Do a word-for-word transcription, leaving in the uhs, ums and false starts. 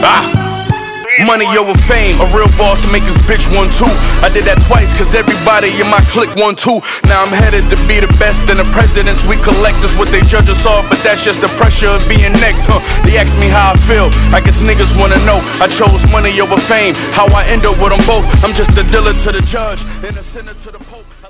Ah! Money over fame, a real boss make his bitch one too. I did that twice cause everybody in my clique won too. Now I'm headed to be the best and the presidents we collect is what they judge us off, but that's just the pressure of being next, huh? They ask me how I feel, I guess niggas wanna know. I chose money over fame, how I end up with them both. I'm just a dealer to the judge and a sinner to the pope.